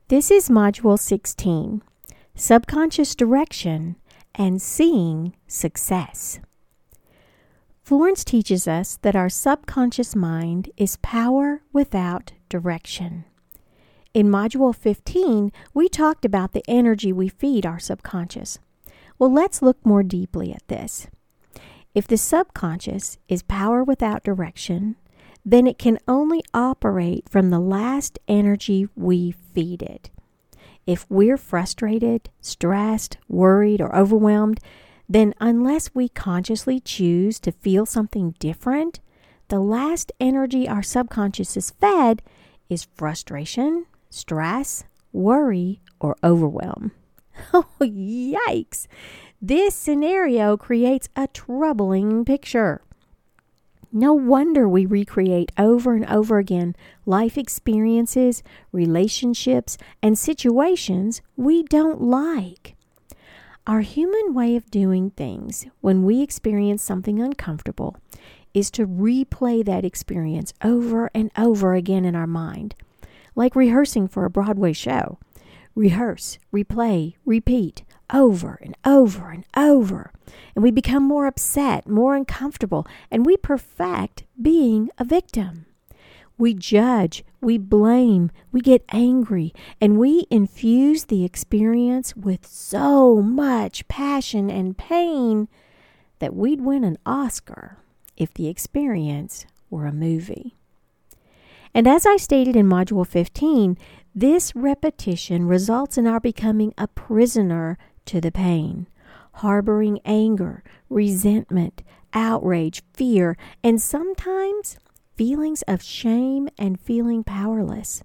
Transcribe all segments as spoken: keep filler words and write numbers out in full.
This is Module sixteen, Subconscious Direction and Seeing Success. Florence teaches us that our subconscious mind is power without direction. In Module fifteen, we talked about the energy we feed our subconscious. Well, let's look more deeply at this. If the subconscious is power without direction, then it can only operate from the last energy we feed it. If we're frustrated, stressed, worried, or overwhelmed, then unless we consciously choose to feel something different, the last energy our subconscious is fed is frustration, stress, worry, or overwhelm. Oh, yikes! This scenario creates a troubling picture. No wonder we recreate over and over again life experiences, relationships, and situations we don't like. Our human way of doing things when we experience something uncomfortable is to replay that experience over and over again in our mind, like rehearsing for a Broadway show. Rehearse, replay, repeat, over and over and over. And we become more upset, more uncomfortable, and we perfect being a victim. We judge, we blame, we get angry, and we infuse the experience with so much passion and pain that we'd win an Oscar if the experience were a movie. And as I stated in Module fifteen, this repetition results in our becoming a prisoner to the pain, harboring anger, resentment, outrage, fear, and sometimes feelings of shame and feeling powerless.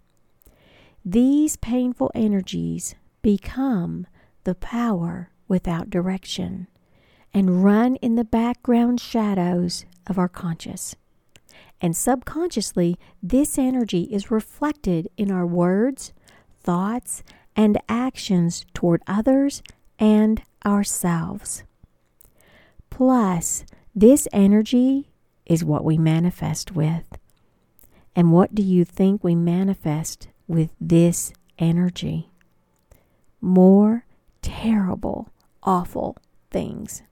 These painful energies become the power without direction and run in the background shadows of our conscious. And subconsciously, this energy is reflected in our words, thoughts, and actions toward others and ourselves. Plus, this energy is what we manifest with. And what do you think we manifest with this energy? More terrible, awful things.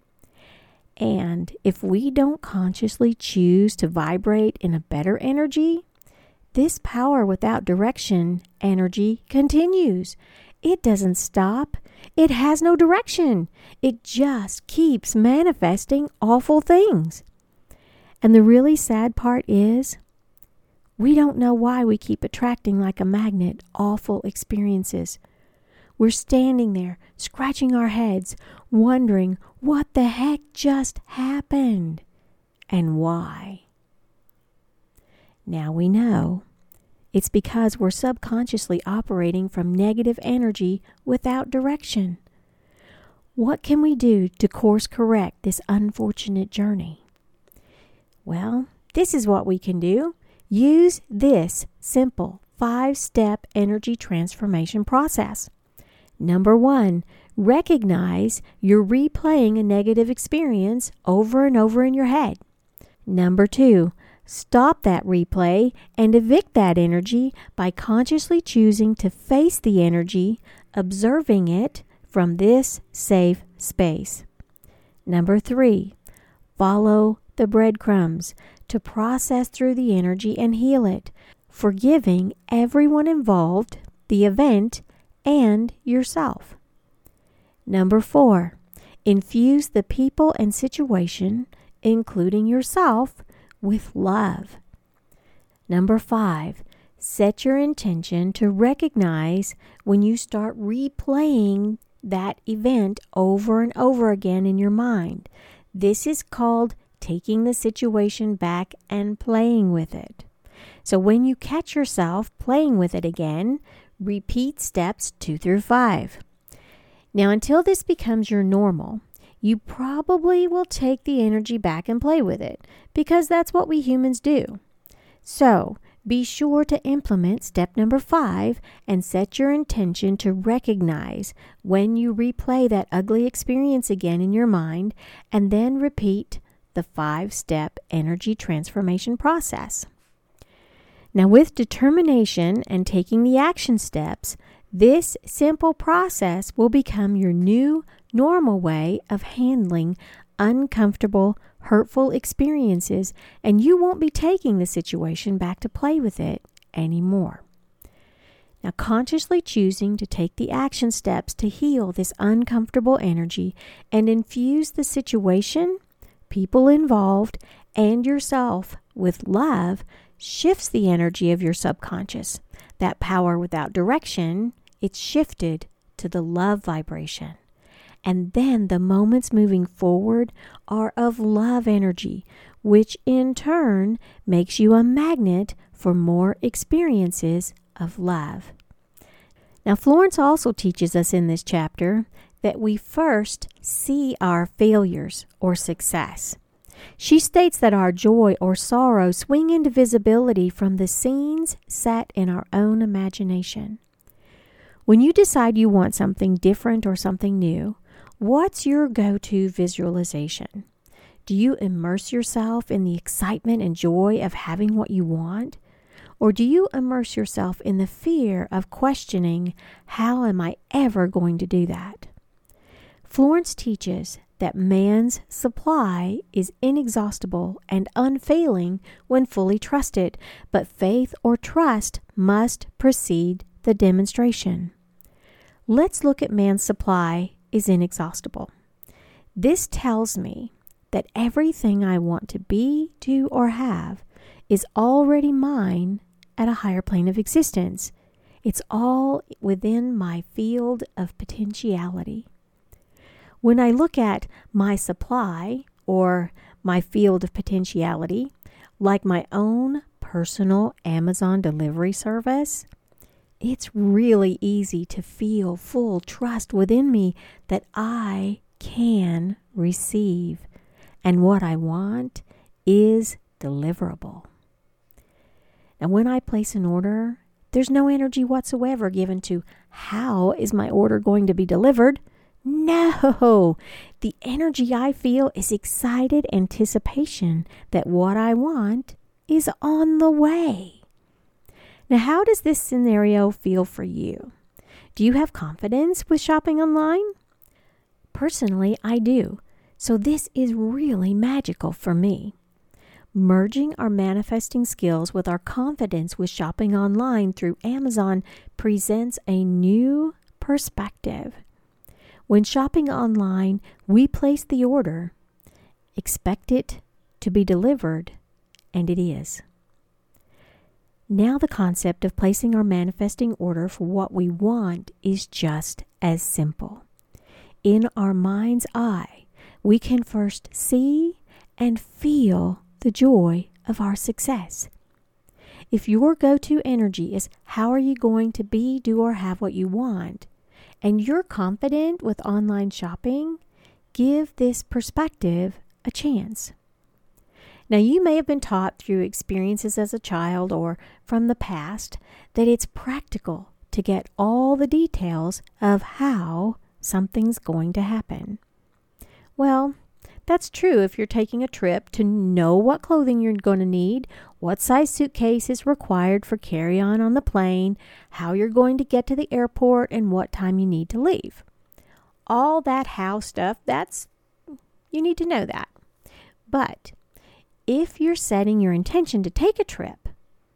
And if we don't consciously choose to vibrate in a better energy, this power without direction energy continues. It doesn't stop. It has no direction. It just keeps manifesting awful things. And the really sad part is, we don't know why we keep attracting like a magnet awful experiences. We're standing there, scratching our heads, wondering what the heck just happened and why. Now we know. It's because we're subconsciously operating from negative energy without direction. What can we do to course correct this unfortunate journey? Well, this is what we can do. Use this simple five-step energy transformation process. Number one, recognize you're replaying a negative experience over and over in your head. Number two, stop that replay and evict that energy by consciously choosing to face the energy, observing it from this safe space. Number three, follow the breadcrumbs to process through the energy and heal it, forgiving everyone involved, the event, and yourself. Number four, infuse the people and situation, including yourself, with love. Number five, set your intention to recognize when you start replaying that event over and over again in your mind. This is called taking the situation back and playing with it. So when you catch yourself playing with it again, repeat steps two through five. Now, until this becomes your normal, you probably will take the energy back and play with it, because that's what we humans do. So, be sure to implement step number five and set your intention to recognize when you replay that ugly experience again in your mind, and then repeat the five-step energy transformation process. Now, with determination and taking the action steps, this simple process will become your new normal way of handling uncomfortable, hurtful experiences, and you won't be taking the situation back to play with it anymore. Now, consciously choosing to take the action steps to heal this uncomfortable energy and infuse the situation, people involved, and yourself with love shifts the energy of your subconscious. That power without direction, it's shifted to the love vibration. And then the moments moving forward are of love energy, which in turn makes you a magnet for more experiences of love. Now, Florence also teaches us in this chapter that we first see our failures or success. She states that our joy or sorrow swing into visibility from the scenes set in our own imagination. When you decide you want something different or something new, what's your go-to visualization? Do you immerse yourself in the excitement and joy of having what you want? Or do you immerse yourself in the fear of questioning, how am I ever going to do that? Florence teaches that man's supply is inexhaustible and unfailing when fully trusted, but faith or trust must precede the demonstration. Let's look at man's supply is inexhaustible. This tells me that everything I want to be, do, or have is already mine at a higher plane of existence. It's all within my field of potentiality. When I look at my supply or my field of potentiality, like my own personal Amazon delivery service, it's really easy to feel full trust within me that I can receive, and what I want is deliverable. Now, when I place an order, there's no energy whatsoever given to how is my order going to be delivered. No, the energy I feel is excited anticipation that what I want is on the way. Now, how does this scenario feel for you? Do you have confidence with shopping online? Personally, I do. So this is really magical for me. Merging our manifesting skills with our confidence with shopping online through Amazon presents a new perspective. When shopping online, we place the order, expect it to be delivered, and it is. Now the concept of placing our manifesting order for what we want is just as simple. In our mind's eye, we can first see and feel the joy of our success. If your go-to energy is how are you going to be, do, or have what you want, and you're confident with online shopping, give this perspective a chance. Now, you may have been taught through experiences as a child or from the past that it's practical to get all the details of how something's going to happen. Well, that's true if you're taking a trip to know what clothing you're going to need, what size suitcase is required for carry-on on the plane, how you're going to get to the airport, and what time you need to leave. All that how stuff, that's, you need to know that. But if you're setting your intention to take a trip,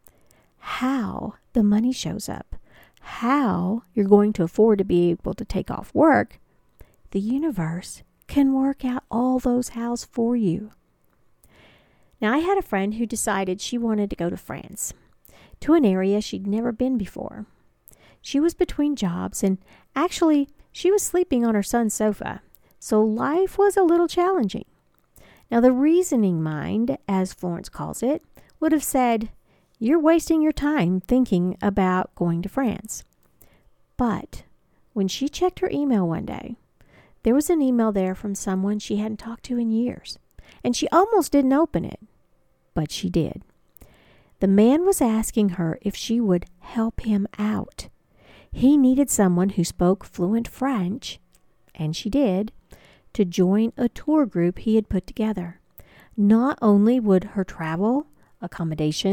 how the money shows up, how you're going to afford to be able to take off work, the universe can work out all those hows for you. Now, I had a friend who decided she wanted to go to France, to an area she'd never been before. She was between jobs, and actually, she was sleeping on her son's sofa, so life was a little challenging. Now, the reasoning mind, as Florence calls it, would have said, you're wasting your time thinking about going to France. But when she checked her email one day, there was an email there from someone she hadn't talked to in years, and she almost didn't open it, but she did. The man was asking her if she would help him out. He needed someone who spoke fluent French, and she did, to join a tour group he had put together. Not only would her travel, accommodations,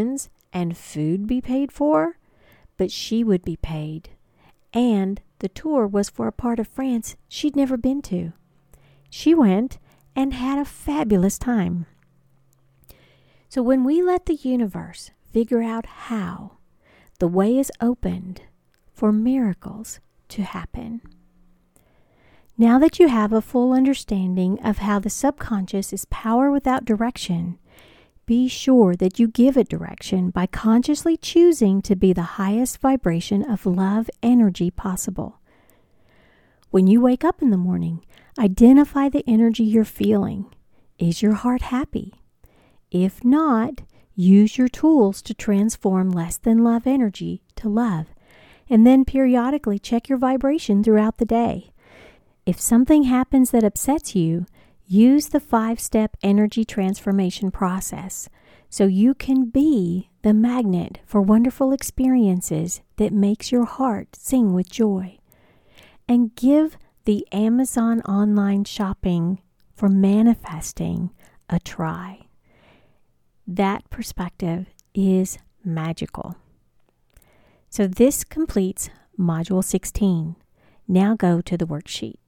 and food be paid for, but she would be paid. And the tour was for a part of France she'd never been to. She went and had a fabulous time. So when we let the universe figure out how, the way is opened for miracles to happen. Now that you have a full understanding of how the subconscious is power without direction, be sure that you give it direction by consciously choosing to be the highest vibration of love energy possible. When you wake up in the morning, identify the energy you're feeling. Is your heart happy? If not, use your tools to transform less than love energy to love, and then periodically check your vibration throughout the day. If something happens that upsets you, use the five-step energy transformation process so you can be the magnet for wonderful experiences that makes your heart sing with joy. And give the Amazon online shopping for manifesting a try. That perspective is magical. So this completes Module sixteen. Now go to the worksheet.